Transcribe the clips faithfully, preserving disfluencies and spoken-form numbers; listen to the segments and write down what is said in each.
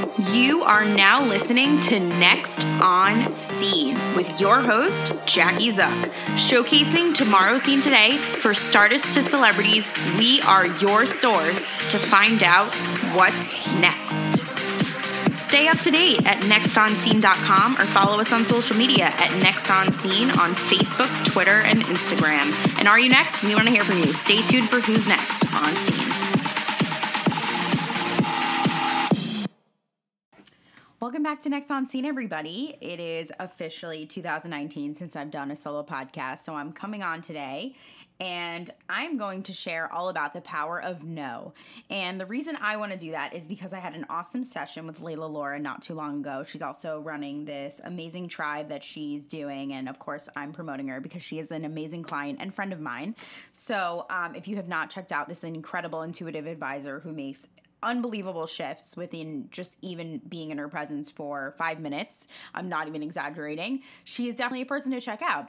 You are now listening to Next on Scene with your host, Jackie Zuck. Showcasing tomorrow's scene today for startups to celebrities, we are your source to find out what's next. Stay up to date at next on scene dot com or follow us on social media at Next on Scene on Facebook, Twitter, and Instagram. And are you next? We want to hear from you. Stay tuned for who's next on Scene. Welcome back to Next on Scene, everybody. It is officially two thousand nineteen since I've done a solo podcast, so I'm coming on today, and I'm going to share all about the power of no. And the reason I want to do that is because I had an awesome session with Layla Laura not too long ago. She's also running this amazing tribe that she's doing, and of course, I'm promoting her because she is an amazing client and friend of mine. So um, if you have not checked out this incredible intuitive advisor who makes unbelievable shifts within just even being in her presence for five minutes. I'm not even exaggerating. She is definitely a person to check out.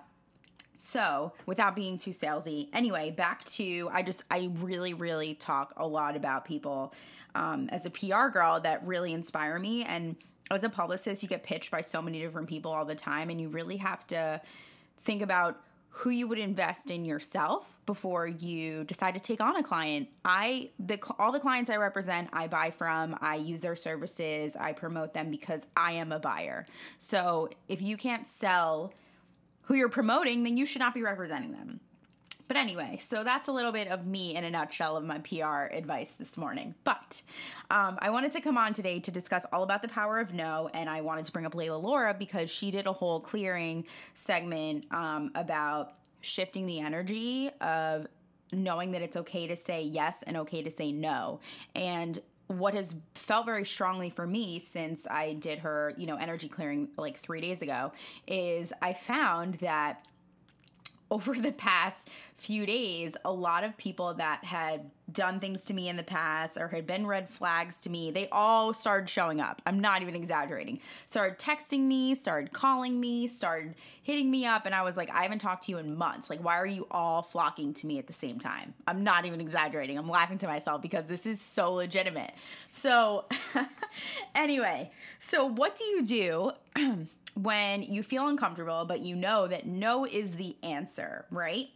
So without being too salesy, anyway, back to, I just, I really, really talk a lot about people um, as a P R girl that really inspire me. And as a publicist, you get pitched by so many different people all the time, and you really have to think about who you would invest in yourself before you decide to take on a client. I, the all the clients I represent, I buy from, I use their services, I promote them because I am a buyer. So if you can't sell who you're promoting, then you should not be representing them. But anyway, so that's a little bit of me in a nutshell of my P R advice this morning. But um, I wanted to come on today to discuss all about the power of no, and I wanted to bring up Layla Laura because she did a whole clearing segment um, about shifting the energy of knowing that it's okay to say yes and okay to say no. And what has felt very strongly for me since I did her, you know, energy clearing like three days ago is I found that over the past few days, a lot of people that had done things to me in the past or had been red flags to me, they all started showing up. I'm not even exaggerating. Started texting me, started calling me, started hitting me up. And I was like, I haven't talked to you in months. Like, why are you all flocking to me at the same time? I'm not even exaggerating. I'm laughing to myself because this is so legitimate. So anyway, so what do you do when you feel uncomfortable, but you know that no is the answer, right?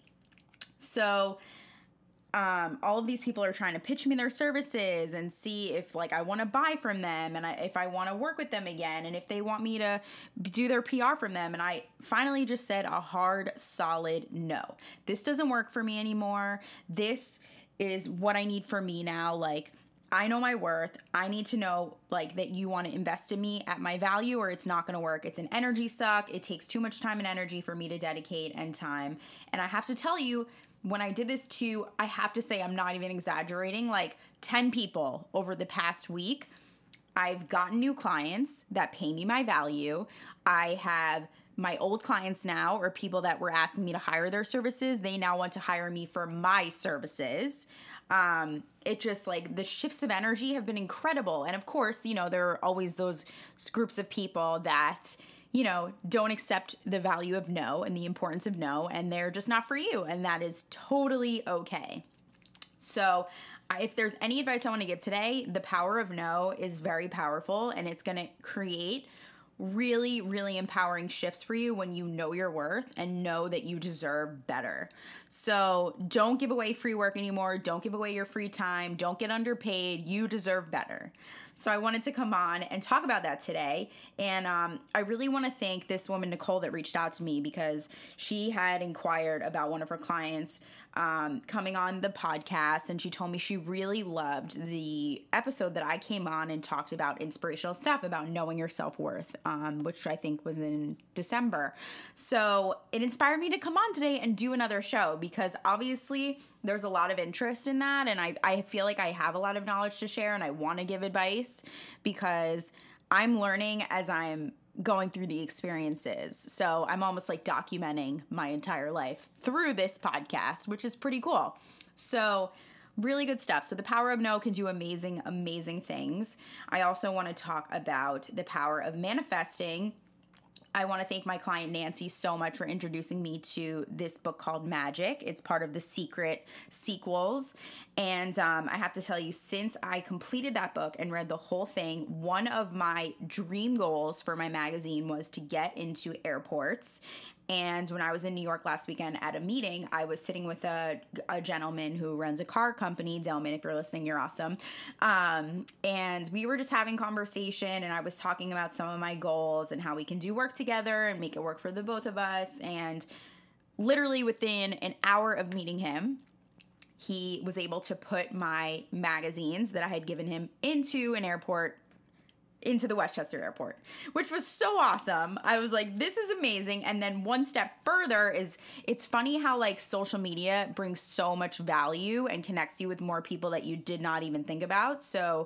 So um, all of these people are trying to pitch me their services and see if like I want to buy from them and I, if I want to work with them again and if they want me to do their P R from them. And I finally just said a hard, solid no. This doesn't work for me anymore. This is what I need for me now. Like, I know my worth. I need to know like that you want to invest in me at my value or it's not going to work. It's an energy suck. It takes too much time and energy for me to dedicate and time. And I have to tell you, when I did this too, I have to say I'm not even exaggerating, like ten people over the past week. I've gotten new clients that pay me my value. I have my old clients now, or people that were asking me to hire their services, they now want to hire me for my services. Um, it just like the shifts of energy have been incredible. And of course, you know, there are always those groups of people that, you know, don't accept the value of no and the importance of no, and they're just not for you. And that is totally okay. So if there's any advice I want to give today, the power of no is very powerful, and it's going to create really, really empowering shifts for you when you know your worth and know that you deserve better. So don't give away free work anymore. Don't give away your free time. Don't get underpaid. You deserve better. So I wanted to come on and talk about that today. And um, I really want to thank this woman, Nicole, that reached out to me because she had inquired about one of her clients um, coming on the podcast. And she told me she really loved the episode that I came on and talked about inspirational stuff about knowing your self-worth, um, which I think was in December. So it inspired me to come on today and do another show because obviously there's a lot of interest in that. And I, I feel like I have a lot of knowledge to share and I want to give advice because I'm learning as I'm going through the experiences. So I'm almost like documenting my entire life through this podcast, which is pretty cool. So really good stuff. So the power of no can do amazing, amazing things. I also want to talk about the power of manifesting I want to thank my client Nancy so much for introducing me to this book called Magic. It's part of the Secret sequels. And um, I have to tell you, since I completed that book and read the whole thing, one of my dream goals for my magazine was to get into airports. And when I was in New York last weekend at a meeting, I was sitting with a, a gentleman who runs a car company. Delman, if you're listening, you're awesome. Um, and we were just having conversation, and I was talking about some of my goals and how we can do work together and make it work for the both of us. And literally within an hour of meeting him, he was able to put my magazines that I had given him into an airport into the Westchester Airport, which was so awesome. I was like, this is amazing. And then one step further is, it's funny how like social media brings so much value and connects you with more people that you did not even think about. So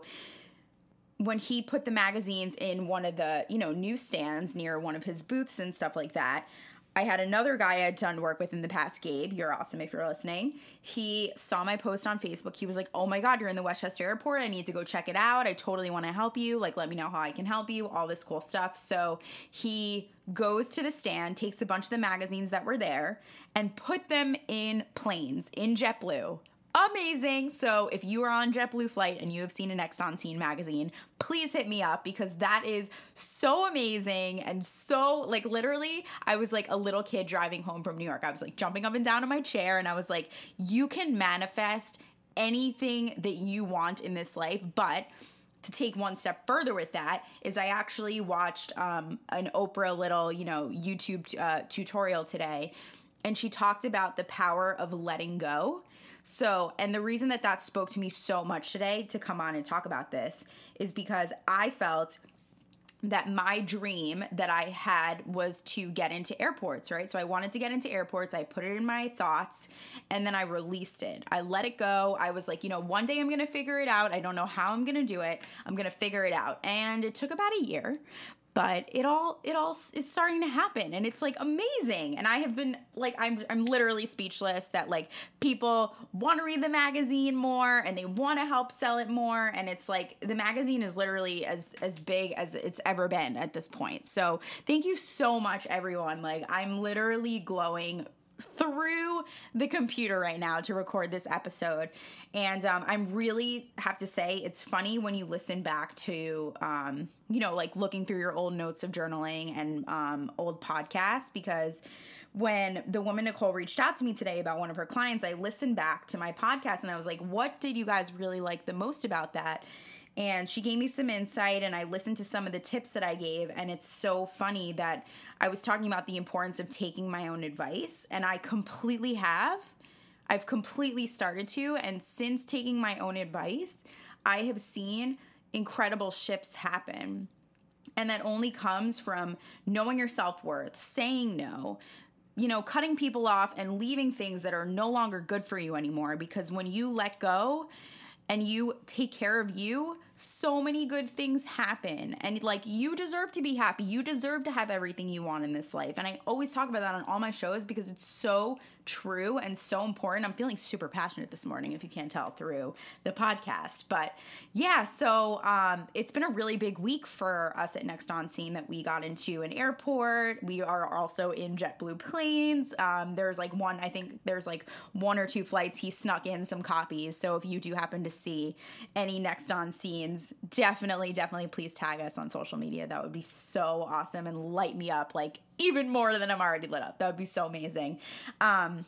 when he put the magazines in one of the, you know, newsstands near one of his booths and stuff like that, I had another guy I had done work with in the past, Gabe. You're awesome if you're listening. He saw my post on Facebook. He was like, oh my God, you're in the Westchester Airport. I need to go check it out. I totally want to help you. Like, let me know how I can help you, all this cool stuff. So he goes to the stand, takes a bunch of the magazines that were there, and put them in planes in JetBlue. Amazing. So if you are on JetBlue flight and you have seen a Next on Scene magazine, please hit me up, because that is so amazing. And so like literally I was like a little kid driving home from New York. I was like jumping up and down in my chair, and I was like, you can manifest anything that you want in this life. But to take one step further with that is I actually watched um, an Oprah little, you know, YouTube uh, tutorial today, and she talked about the power of letting go. So, and the reason that that spoke to me so much today to come on and talk about this is because I felt that my dream that I had was to get into airports, right? So I wanted to get into airports. I put it in my thoughts, and then I released it. I let it go. I was like, you know, one day I'm going to figure it out. I don't know how I'm going to do it. I'm going to figure it out. And it took about a year. But it all it all is starting to happen, and it's like amazing. And I have been like I'm I'm literally speechless that like people want to read the magazine more and they want to help sell it more, and it's like the magazine is literally as as big as it's ever been at this point. So thank you so much, everyone. Like I'm literally glowing through the computer right now to record this episode. And um, I'm really have to say, it's funny when you listen back to, um, you know, like looking through your old notes of journaling and um, old podcasts, because when the woman Nicole reached out to me today about one of her clients, I listened back to my podcast and I was like, what did you guys really like the most about that? And she gave me some insight, and I listened to some of the tips that I gave. And it's so funny that I was talking about the importance of taking my own advice, and I completely have. I've completely started to. And since taking my own advice, I have seen incredible shifts happen. And that only comes from knowing your self-worth, saying no, you know, cutting people off and leaving things that are no longer good for you anymore. Because when you let go and you take care of you, so many good things happen. And like, you deserve to be happy. You deserve to have everything you want in this life. And I always talk about that on all my shows because it's so true and so important. I'm feeling super passionate this morning, if you can't tell through the podcast. But yeah, so um, it's been a really big week for us at Next on Scene that we got into an airport. We are also in JetBlue planes. Um, there's like one, I think there's like one or two flights he snuck in some copies. So if you do happen to see any Next on Scenes, definitely, definitely please tag us on social media. That would be so awesome and light me up like even more than I'm already lit up. That would be so amazing. Um,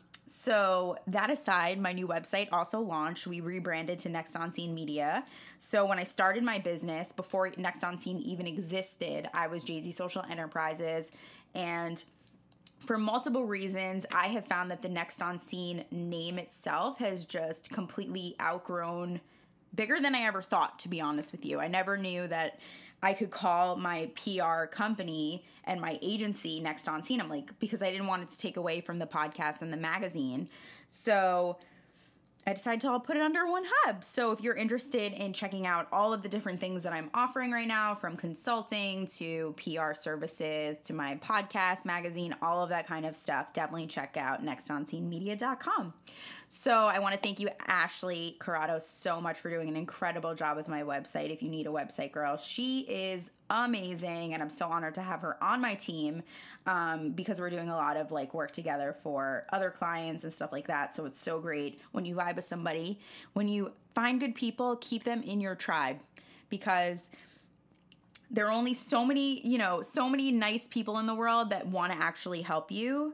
so that aside, my new website also launched. We rebranded to Next on Scene Media. So when I started my business, before Next on Scene even existed, I was Jay-Z Social Enterprises. And for multiple reasons, I have found that the Next on Scene name itself has just completely outgrown, bigger than I ever thought, to be honest with you. I never knew that I could call my P R company and my agency Next on Scene. I'm like, because I didn't want it to take away from the podcast and the magazine. So I decided to all put it under one hub. So if you're interested in checking out all of the different things that I'm offering right now, from consulting to P R services to my podcast, magazine, all of that kind of stuff, definitely check out next on scene media dot com. So I want to thank you, Ashley Corrado, so much for doing an incredible job with my website. If you need a website, girl, she is amazing, and I'm so honored to have her on my team um, because we're doing a lot of like work together for other clients and stuff like that. So it's so great when you vibe with somebody. When you find good people, keep them in your tribe, because there are only so many, you know, so many nice people in the world that want to actually help you.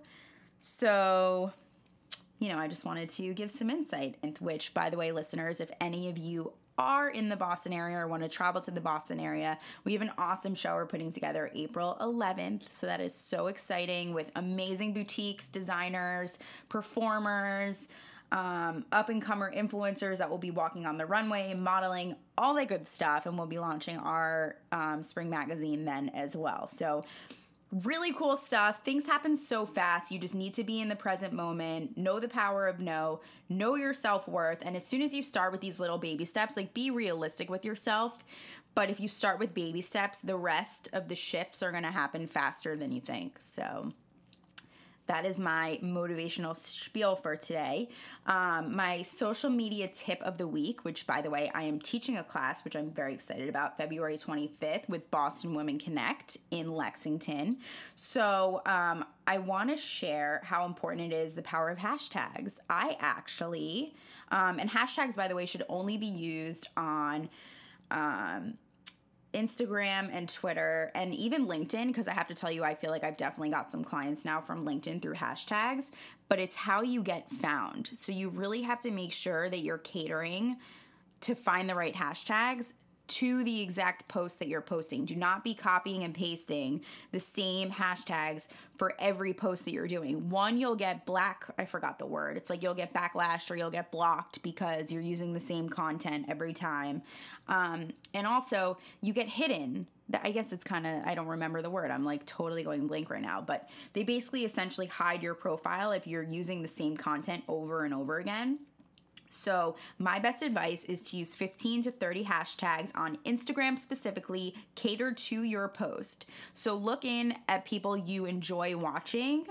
So, you know, I just wanted to give some insight, and which, by the way, listeners, if any of you are in the Boston area or want to travel to the Boston area, we have an awesome show we're putting together April eleventh. So that is so exciting, with amazing boutiques, designers, performers, um, up-and-comer influencers that will be walking on the runway, modeling, all that good stuff. And we'll be launching our um, spring magazine then as well. So really cool stuff. Things happen so fast. You just need to be in the present moment, know the power of no, know your self-worth. And as soon as you start with these little baby steps, like, be realistic with yourself. But if you start with baby steps, the rest of the shifts are going to happen faster than you think. So that is my motivational spiel for today. Um, my social media tip of the week, which, by the way, I am teaching a class, which I'm very excited about, February twenty-fifth with Boston Women Connect in Lexington. So um, I want to share how important it is, the power of hashtags. I actually, um, and hashtags, by the way, should only be used on um, Instagram and Twitter and even LinkedIn, because I have to tell you, I feel like I've definitely got some clients now from LinkedIn through hashtags, but it's how you get found. So you really have to make sure that you're catering to find the right hashtags to the exact post that you're posting. Do not be copying and pasting the same hashtags for every post that you're doing. One, you'll get black, I forgot the word. It's like you'll get backlash or you'll get blocked because you're using the same content every time. Um, and also, you get hidden. I guess it's kind of, I don't remember the word. I'm like totally going blank right now. But they basically essentially hide your profile if you're using the same content over and over again. So my best advice is to use fifteen to thirty hashtags on Instagram specifically, catered to your post. So look in at people you enjoy watching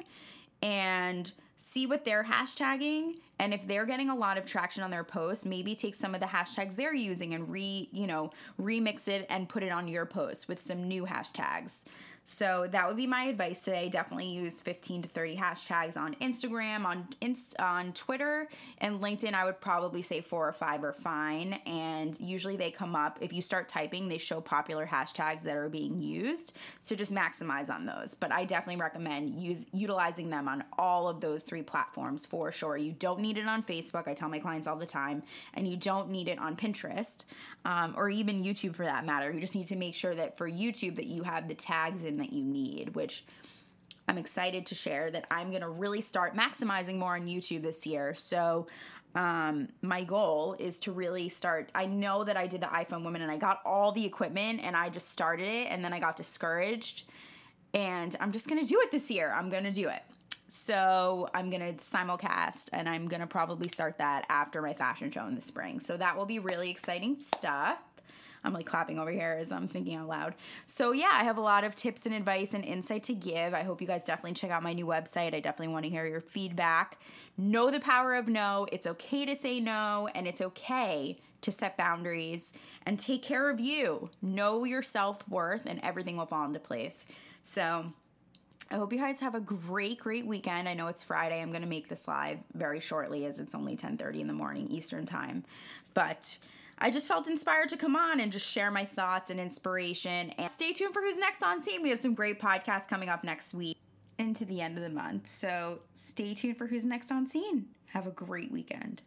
and see what they're hashtagging. And if they're getting a lot of traction on their posts, maybe take some of the hashtags they're using and re, you know, remix it and put it on your post with some new hashtags. So that would be my advice today. Definitely use fifteen to thirty hashtags on Instagram, on Inst- on Twitter, and LinkedIn. I would probably say four or five are fine. And usually they come up. If you start typing, they show popular hashtags that are being used. So just maximize on those. But I definitely recommend use, utilizing them on all of those three platforms for sure. You don't need it on Facebook. I tell my clients all the time. And you don't need it on Pinterest um, or even YouTube for that matter. You just need to make sure that for YouTube that you have the tags in that you need, which I'm excited to share that I'm going to really start maximizing more on YouTube this year. So um, my goal is to really start. I know that I did the iPhone Women and I got all the equipment and I just started it and then I got discouraged, and I'm just going to do it this year. I'm going to do it. So I'm going to simulcast, and I'm going to probably start that after my fashion show in the spring. So that will be really exciting stuff. I'm like clapping over here as I'm thinking out loud. So yeah, I have a lot of tips and advice and insight to give. I hope you guys definitely check out my new website. I definitely want to hear your feedback. Know the power of no. It's okay to say no, and it's okay to set boundaries and take care of you. Know your self-worth, and everything will fall into place. So I hope you guys have a great, great weekend. I know it's Friday. I'm going to make this live very shortly as it's only ten thirty in the morning Eastern time. But I just felt inspired to come on and just share my thoughts and inspiration. And stay tuned for Who's Next on Scene. We have some great podcasts coming up next week into the end of the month. So stay tuned for Who's Next on Scene. Have a great weekend.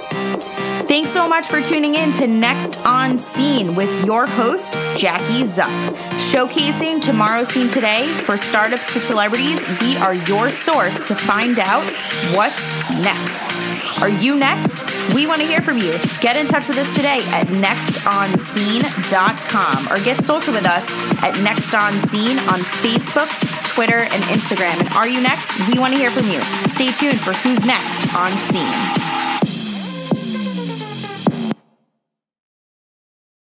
Thanks so much for tuning in to Next on Scene with your host, Jackie Zuck. Showcasing tomorrow's scene today for startups to celebrities, we are your source to find out what's next. Are you next? We want to hear from you. Get in touch with us today at next on scene dot com or get social with us at Next on Scene on Facebook, Twitter, and Instagram. And are you next? We want to hear from you. Stay tuned for Who's Next on Scene.